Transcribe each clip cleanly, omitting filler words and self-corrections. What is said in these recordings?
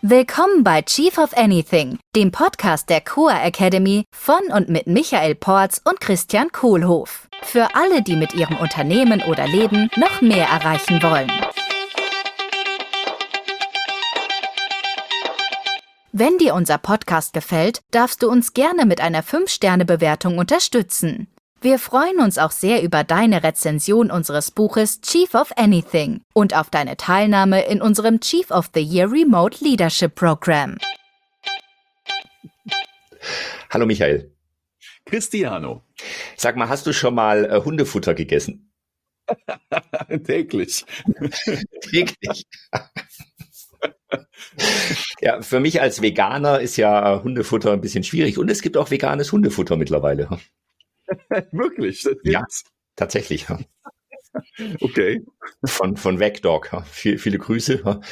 Willkommen bei Chief of Anything, dem Podcast der Coa Academy von und mit Michael Porz und Christian Kohlhoff. Für alle, die mit ihrem Unternehmen oder Leben noch mehr erreichen wollen. Wenn dir unser Podcast gefällt, darfst du uns gerne mit einer 5-Sterne-Bewertung unterstützen. Wir freuen uns auch sehr über deine Rezension unseres Buches Chief of Anything und auf deine Teilnahme in unserem Chief of the Year Remote Leadership Program. Hallo Michael. Cristiano. Sag mal, hast du schon mal Hundefutter gegessen? Täglich. Täglich. Ja, für mich als Veganer ist ja Hundefutter ein bisschen schwierig und es gibt auch veganes Hundefutter mittlerweile. Wirklich? Ja, tatsächlich. Okay. Von Wagdog. Viele Grüße.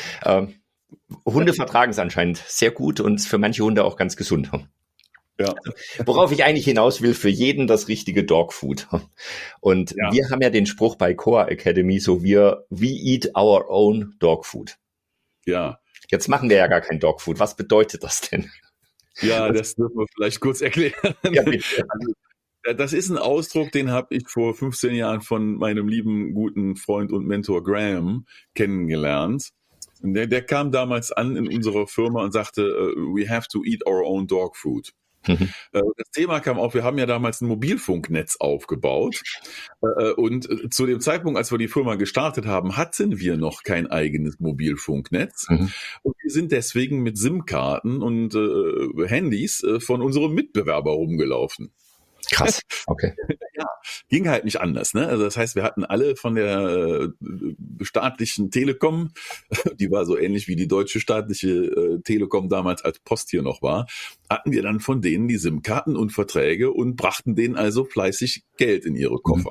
Hunde vertragen es anscheinend sehr gut und für manche Hunde auch ganz gesund. Ja. Worauf ich eigentlich hinaus will, für jeden das richtige Dogfood. Und wir haben ja den Spruch bei Coa Academy, we eat our own Dogfood. Ja. Jetzt machen wir ja gar kein Dogfood. Was bedeutet das denn? Ja, das dürfen wir vielleicht kurz erklären. Ja, bitte. Also, das ist ein Ausdruck, den habe ich vor 15 Jahren von meinem lieben, guten Freund und Mentor Graham kennengelernt. Und der kam damals an in unserer Firma und sagte, we have to eat our own dog food. Das Thema kam auf, wir haben ja damals ein Mobilfunknetz aufgebaut und zu dem Zeitpunkt, als wir die Firma gestartet haben, hatten wir noch kein eigenes Mobilfunknetz und wir sind deswegen mit SIM-Karten und Handys von unserem Mitbewerber rumgelaufen. Krass, okay. Ja, ging halt nicht anders, ne? Also das heißt, wir hatten alle von der staatlichen Telekom, die war so ähnlich wie die deutsche staatliche Telekom damals, als Post hier noch war, hatten wir dann von denen die SIM-Karten und Verträge und brachten denen also fleißig Geld in ihre Koffer.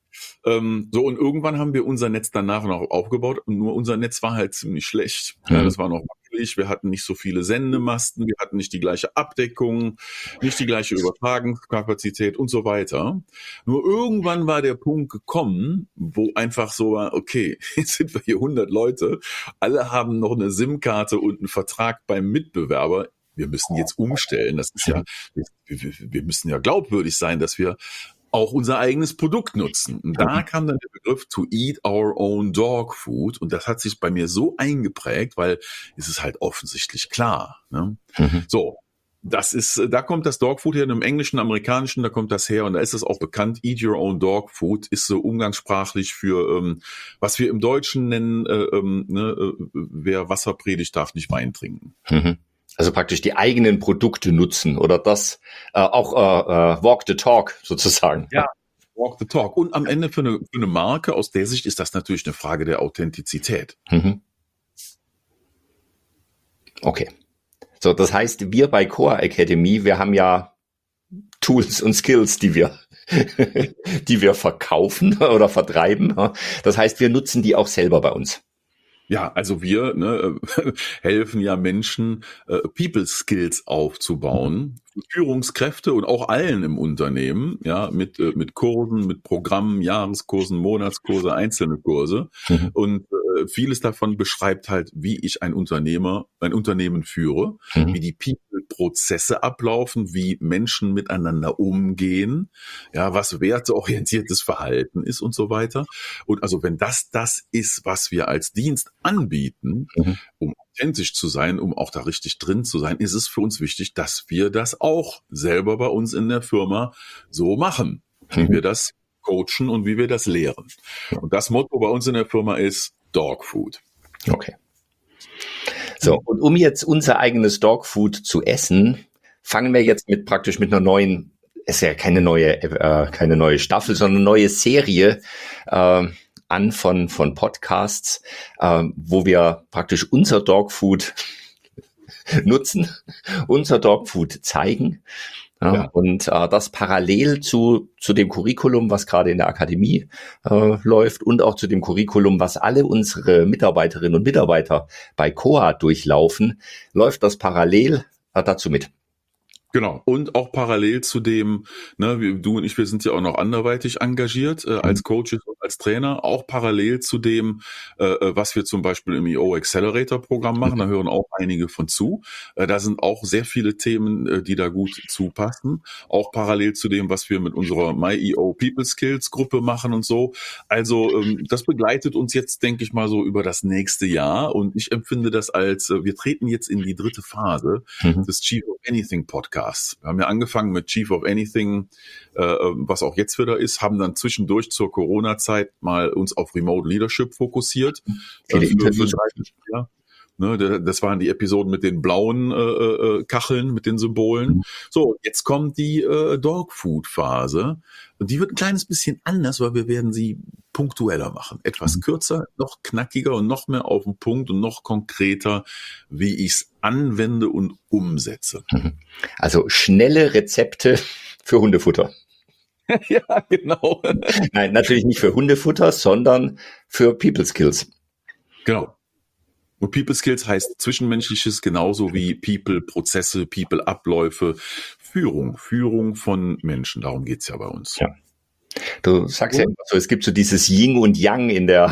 Und irgendwann haben wir unser Netz danach noch aufgebaut und nur unser Netz war halt ziemlich schlecht. Ja, das war noch wackelig, wir hatten nicht so viele Sendemasten, wir hatten nicht die gleiche Abdeckung, nicht die gleiche Übertragungskapazität und so weiter. Nur irgendwann war der Punkt gekommen, wo einfach so war, okay, jetzt sind wir hier 100 Leute, alle haben noch eine SIM-Karte und einen Vertrag beim Mitbewerber. Wir müssen jetzt umstellen. Das ist ja, wir müssen ja glaubwürdig sein, dass wir auch unser eigenes Produkt nutzen. Und da kam dann der Begriff to eat our own dog food und das hat sich bei mir so eingeprägt, weil es ist halt offensichtlich klar. Ne? So, da kommt das Dog Food her, im Englischen, Amerikanischen, da kommt das her und da ist es auch bekannt, eat your own dog food ist so umgangssprachlich für, was wir im Deutschen nennen, wer Wasser predigt, darf nicht Wein trinken. Also praktisch die eigenen Produkte nutzen oder das auch walk the talk sozusagen. Ja, walk the talk. Und am Ende für eine Marke, aus der Sicht ist das natürlich eine Frage der Authentizität. Okay. So, das heißt, wir bei Coa Academy, wir haben ja Tools und Skills, die wir verkaufen oder vertreiben. Das heißt, wir nutzen die auch selber bei uns. Ja, also wir helfen ja Menschen, People Skills aufzubauen, Führungskräfte und auch allen im Unternehmen, ja, mit Kursen, mit Programmen, Jahreskursen, Monatskurse, einzelne Kurse. Und vieles davon beschreibt halt, wie ich ein Unternehmen führe, wie die People-Prozesse ablaufen, wie Menschen miteinander umgehen, ja, was werteorientiertes Verhalten ist und so weiter. Und also wenn das ist, was wir als Dienst anbieten, um authentisch zu sein, um auch da richtig drin zu sein, ist es für uns wichtig, dass wir das auch selber bei uns in der Firma so machen, wie wir das coachen und wie wir das lehren. Und das Motto bei uns in der Firma ist Dog Food. Okay. So, und um jetzt unser eigenes Dog Food zu essen, fangen wir jetzt mit einer neuen, ist ja keine neue Staffel, sondern eine neue Serie an von Podcasts, wo wir praktisch unser Dog Food nutzen, unser Dog Food zeigen. Ja. Und das parallel zu dem Curriculum, was gerade in der Akademie läuft und auch zu dem Curriculum, was alle unsere Mitarbeiterinnen und Mitarbeiter bei Coa durchlaufen, läuft das parallel dazu mit. Genau. Und auch parallel zu dem, ne, du und ich, wir sind ja auch noch anderweitig engagiert als Coaches und als Trainer, auch parallel zu dem, was wir zum Beispiel im EO Accelerator Programm machen. Da hören auch einige von zu. Da sind auch sehr viele Themen, die da gut zupassen. Auch parallel zu dem, was wir mit unserer MyEO People Skills Gruppe machen und so. Also das begleitet uns jetzt, denke ich mal, so über das nächste Jahr. Und ich empfinde das als, wir treten jetzt in die dritte Phase des Chief of Anything Podcasts. Wir haben ja angefangen mit Chief of Anything, was auch jetzt wieder ist, haben dann zwischendurch zur Corona-Zeit mal uns auf Remote Leadership fokussiert. Viele Interviews. Das waren die Episoden mit den blauen Kacheln, mit den Symbolen. So, jetzt kommt die Dogfood-Phase. Und die wird ein kleines bisschen anders, weil wir werden sie punktueller machen. Etwas kürzer, noch knackiger und noch mehr auf den Punkt und noch konkreter, wie ich es anwende und umsetze. Also schnelle Rezepte für Hundefutter. Ja, genau. Nein, natürlich nicht für Hundefutter, sondern für People Skills. Genau. Und People Skills heißt Zwischenmenschliches genauso wie People Prozesse, People Abläufe, Führung von Menschen. Darum geht's ja bei uns. Ja. Du sagst ja immer so, es gibt so dieses Yin und Yang in der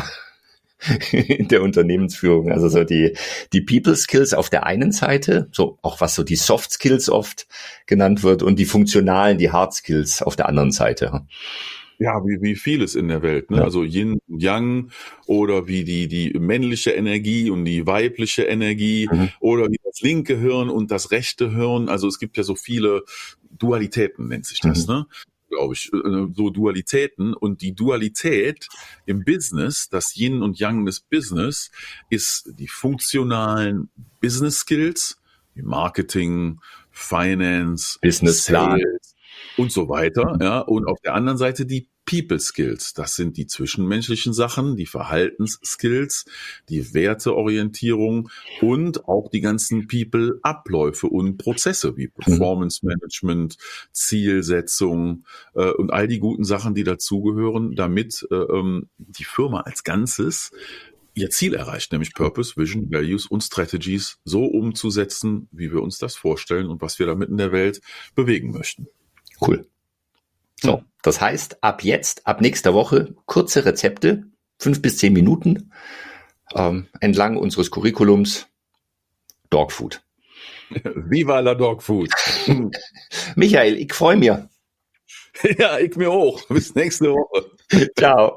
Unternehmensführung. Also so die People Skills auf der einen Seite, so auch was so die Soft Skills oft genannt wird, und die funktionalen, die Hard Skills auf der anderen Seite. Ja, wie vieles in der Welt, ne? Ja. Also Yin und Yang oder wie die männliche Energie und die weibliche Energie oder wie das linke Hirn und das rechte Hirn. Also es gibt ja so viele Dualitäten, nennt sich das, ne? Glaube ich, so Dualitäten. Und die Dualität im Business, das Yin und Yang des Business, ist die funktionalen Business Skills, wie Marketing, Finance, Businessplan und so weiter, ja. Und auf der anderen Seite die People Skills. Das sind die zwischenmenschlichen Sachen, die Verhaltensskills, die Werteorientierung und auch die ganzen People-Abläufe und Prozesse wie Performance Management, Zielsetzung und all die guten Sachen, die dazugehören, damit die Firma als Ganzes ihr Ziel erreicht, nämlich Purpose, Vision, Values und Strategies so umzusetzen, wie wir uns das vorstellen und was wir damit in der Welt bewegen möchten. Cool. So, das heißt, ab nächster Woche kurze Rezepte, 5 bis 10 Minuten, entlang unseres Curriculums Dogfood. Viva la Dogfood. Michael, ich freue mich. Ja, ich mir auch. Bis nächste Woche. Ciao.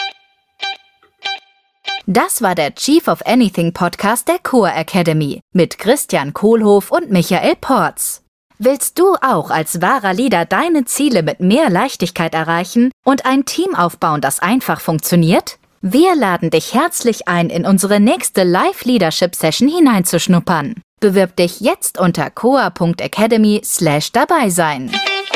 Das war der Chief of Anything Podcast der Core Academy mit Christian Kohlhoff und Michael Porz. Willst du auch als wahrer Leader deine Ziele mit mehr Leichtigkeit erreichen und ein Team aufbauen, das einfach funktioniert? Wir laden dich herzlich ein, in unsere nächste Live-Leadership-Session hineinzuschnuppern. Bewirb dich jetzt unter coa.academy/dabei sein.